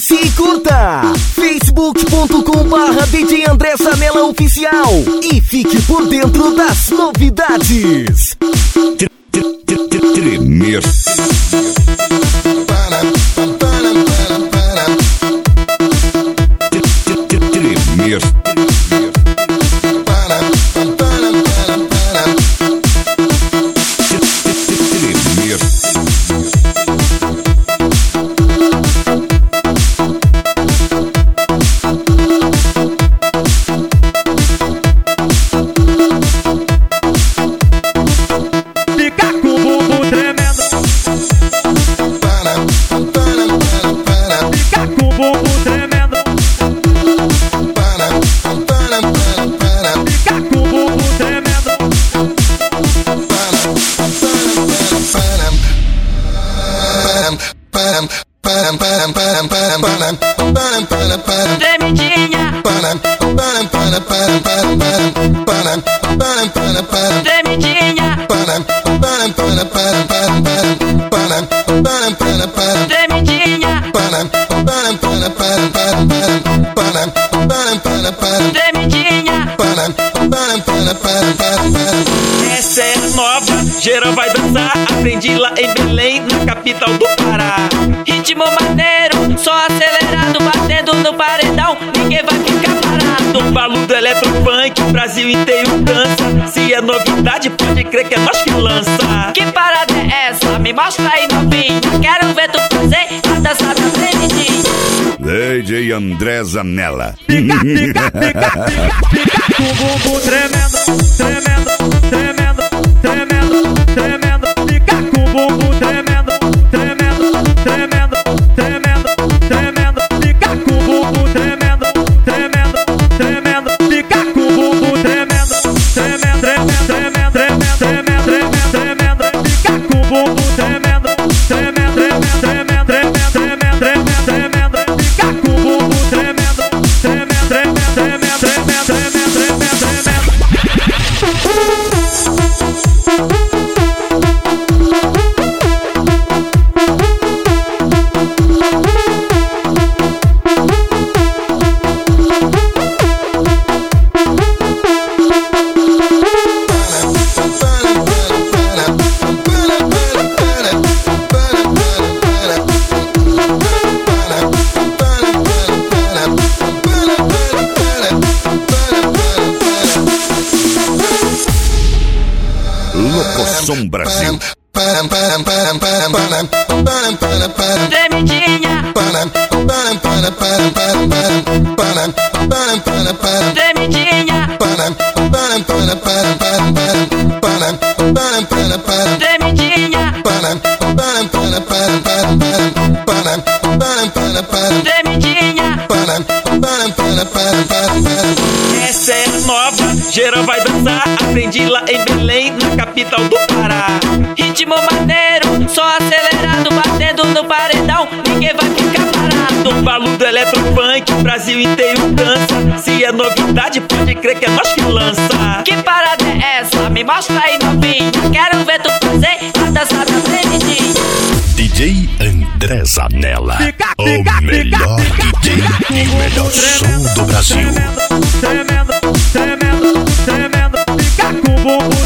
acesse e curta facebook.com/DJ André Zanella Oficial e fique por dentro das novidades. Tremer. Essa é nova, geral vai dançar. Aprendi lá em Belém, na capital do Pará. Ritmo maneiro, só acelerado, batendo no paredão, ninguém vai ficar parado. O balo do eletropunk, o Brasil inteiro dança. Se é novidade, pode crer que é nós que lança. Que parada é essa? Me mostra aí, novinho. Quero ver tu fazer a dança da tremidinha. DJ André Zanella. Fica com o bumbum tremendo, tremendo, tremendo, tremendo, tremendo. Fica com o bumbum tremendo, tremendo, tremendo, tremendo, tremendo. Fica com o bumbum tremendo, tremendo, tremendo. Fica com o bumbum tremendo, tremendo, tremendo, tremendo, tremendo, tremendo, tremendo. Fica com o bumbum tremendo, tremendo, tremendo, tremendo, tremendo, tremendo, tremendo. Fica com o bumbum tremendo, tremendo, tremendo, tremendo, tremendo, tremendo, tremendo. Locoção Brasil. Tremidinha. Tremidinha. Tremidinha. Tremidinha. Essa é nova, geral vai dançar. Aprendi lá em Belém, na capital do Pará. Ritmo maneiro, só acelerado, batendo no paredão, ninguém vai ficar parado. O balo do eletropunk, o Brasil inteiro dança. Se é novidade, pode crer que é nós que lança. Que parada é essa? Me mostra aí, novinho. Quero ver tu fazer a dança da tremidinha. DJ André Zanella. O melhor DJ e o melhor som do Brasil. Tremendo, tremendo, tremendo. Fica com o bumbum